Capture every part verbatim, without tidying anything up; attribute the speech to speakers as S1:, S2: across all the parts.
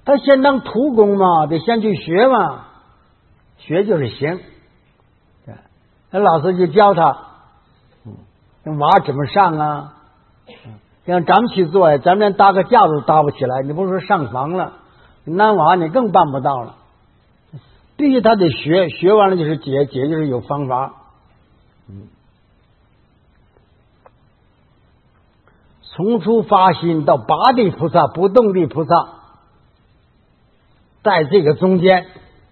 S1: 他先当徒工嘛，得先去学嘛，学就是行。对，那老师就教他，嗯，那瓦怎么上啊？像咱们去做呀，咱们连搭个架子都搭不起来，你不是说上房了，南瓦你更办不到了。必须他得学，学完了就是解，解就是有方法。嗯，从初发心到八地菩萨、不动地菩萨，在这个中间，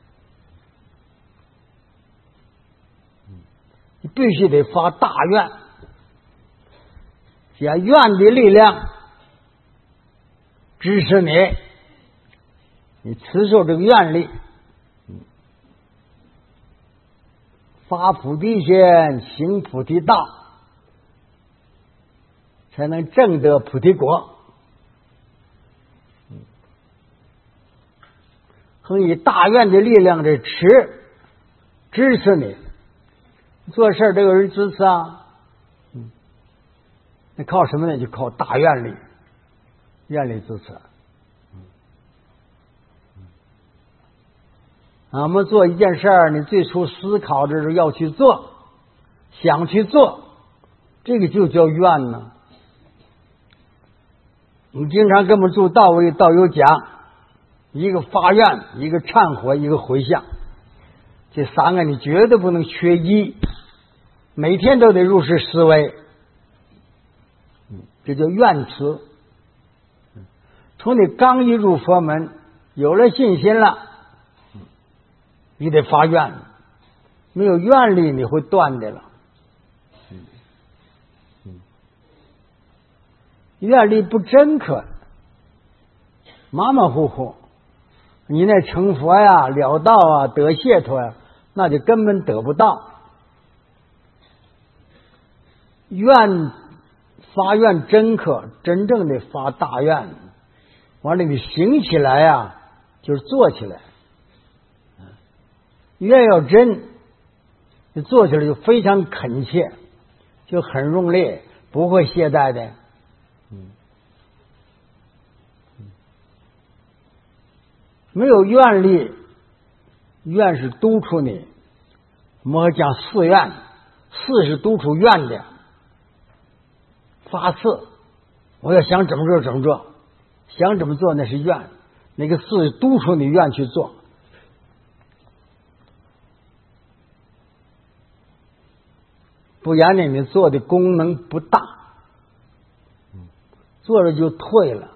S1: 你必须得发大愿，将愿的力量支持你，你持受这个愿力，发菩提心，行菩提道，才能证得菩提果。可以大愿的力量的持支持你做事，这个人支持啊。嗯，那靠什么呢？就靠大愿力，愿力支持。啊，我们做一件事儿，你最初思考的是要去做，想去做，这个就叫愿呢。我们经常跟我们住道位道友讲，一个发愿，一个忏悔，一个回向，这三个你绝对不能缺一，每天都得入世思维，这叫愿持。从你刚一入佛门，有了信心了，你得发愿，没有愿力你会断的了。愿力不真可，马马虎虎，你那成佛呀、了道啊、得解脱呀，那就根本得不到。愿发愿真可，真正的发大愿，完了你行起来呀，就是做起来。愿要真，你做起来就非常恳切，就很用力，不会懈怠的。没有愿力，愿是督促你。我们讲誓愿，誓是督促愿的。发誓，我要想怎么做怎么做，想怎么做那是愿，那个誓督促你愿去做。不然呢，你做的功能不大，做了就退了。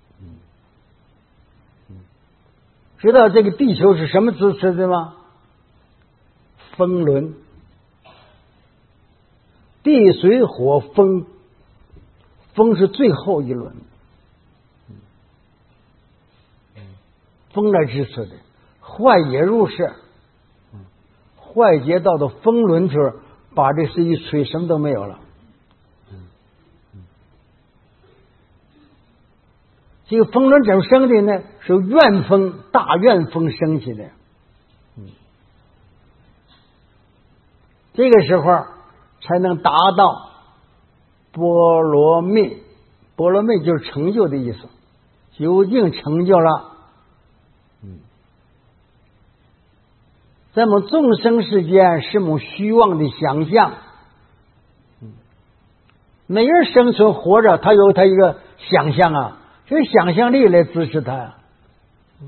S1: 知道这个地球是什么支持的吗？风轮，地水火风，风是最后一轮，风来支持的。坏也入世，坏劫到的风轮时候，把这事一吹，什么都没有了。这个风轮怎么生的呢？是愿风，大愿风升起的。嗯，这个时候才能达到波罗蜜。波罗蜜就是成就的意思，究竟成就了。嗯，在我们众生世间是我们虚妄的想象。嗯，每人生存活着，他有他一个想象啊。这个想象力来支持他呀、嗯，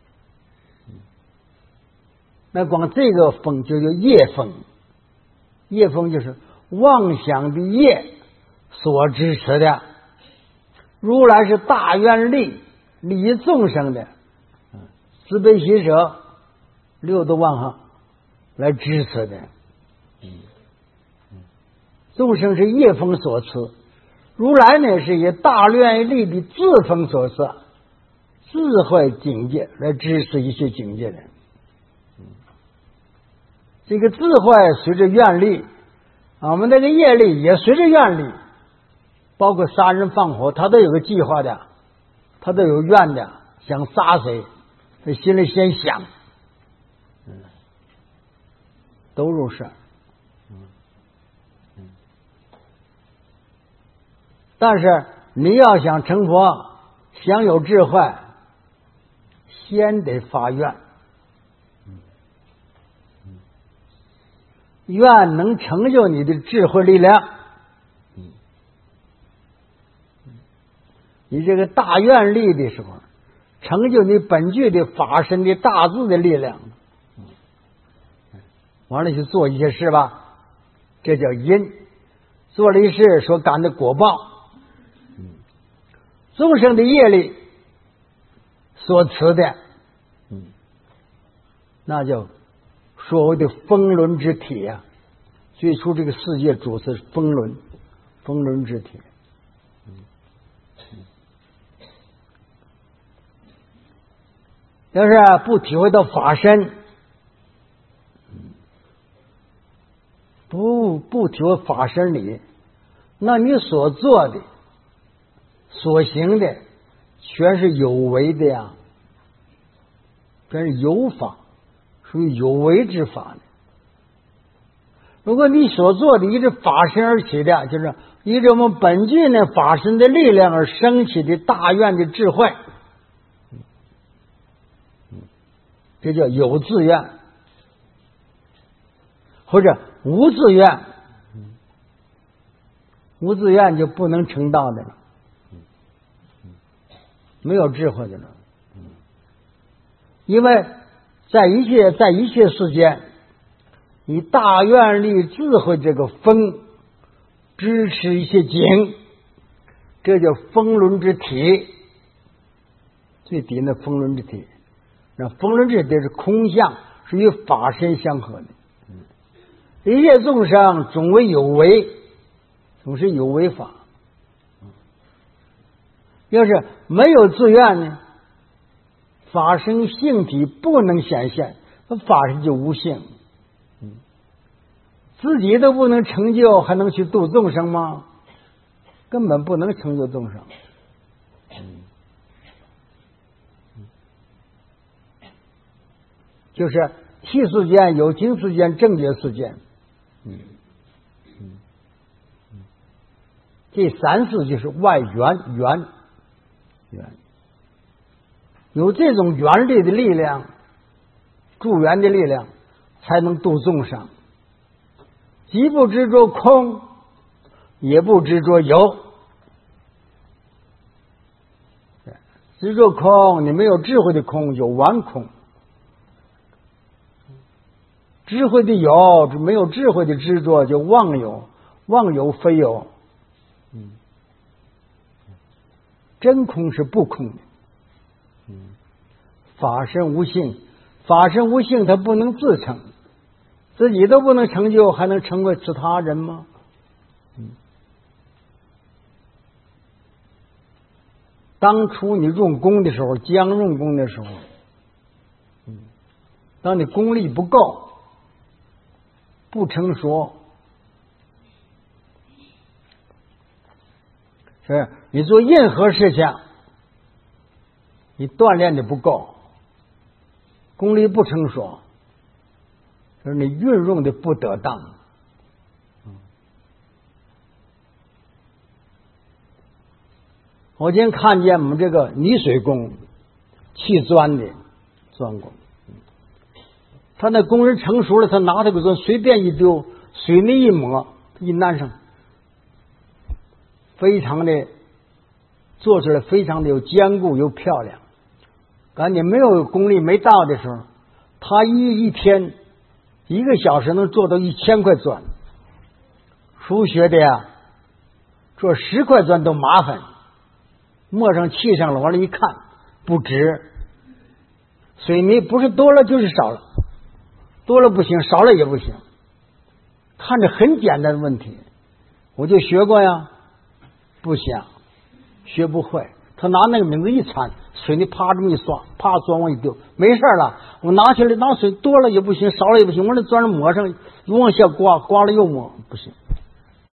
S1: 那光这个风就叫业风，业风就是妄想的业所支持的。如来是大愿力，利众生的，慈悲喜舍六度万行来支持的。众生是业风所持。如来呢是以大愿力的智风所摄，智慧境界来支持一切境界的。这个智慧随着愿力，啊，我们这个业力也随着愿力，包括杀人放火，他都有个计划的，他都有愿的，想杀谁，他心里先想，嗯，都入事。但是你要想成佛，想有智慧， 先得发愿，愿能成就你的智慧力量。你这个大愿力的时候，成就你本具的法身的大自的力量，完了去做一些事吧，这叫因。做了一事所感的果报，众生的业力所持的，那叫所谓的风轮之体呀、啊。最初这个世界主是风轮，风轮之体。要是不体会到法身，不不体会法身理，那你所做的、所行的，全是有为的呀，全是有法，属于有为之法的。如果你所做的依着法身而起的，就是依着我们本具呢法身的力量而升起的大愿的智慧，这叫有自愿，或者无自愿。无自愿就不能成道的了，没有智慧的了。因为在一切在一切世间，以大愿力智慧这个风支持一些景，这叫风轮之体，最底那风轮之体。那风轮之体是空相，是与法身相合的。一切众生总为有为，总是有为法。要是没有自愿呢，法身性体不能显现，那法身就无性。自己都不能成就，还能去度众生吗？根本不能成就众生。就是气世间、有情世间、正觉世间，嗯嗯嗯，这三世就是外缘缘缘，有这种缘力的力量，助缘的力量，才能度众生。既不执着空，也不执着有。执着空，你没有智慧的空，就顽空。智慧的有，没有智慧的执着就妄有，妄有非有。嗯，真空是不空的。嗯，法身无性，法身无性，它不能自成，自己都不能成就，还能成为其他人吗？嗯，当初你用功的时候，将用功的时候，嗯，当你功力不够，不成熟，是你做任何事情，你锻炼的不够，功力不成熟，就是你运用的不得当。我今天看见我们这个泥水工砌砖的砖工，他那工人成熟了，他拿这个砖随便一丢，水泥一抹，一粘上，非常的做出来，非常的有坚固又漂亮。赶紧没有功力没到的时候，他一一天一个小时能做到一千块砖。初学的呀，做十块砖都麻烦，抹上砌上了，完了一看不值。水泥不是多了就是少了，多了不行，少了也不行。看着很简单的问题，我就学过呀，不行，学不会。他拿那个名字一铲，水泥啪这么一刷，啪砖往一丢，没事了。我拿起来拿水多了也不行，少了也不行，我那砖上抹上，往下刮，刮了又抹，不行。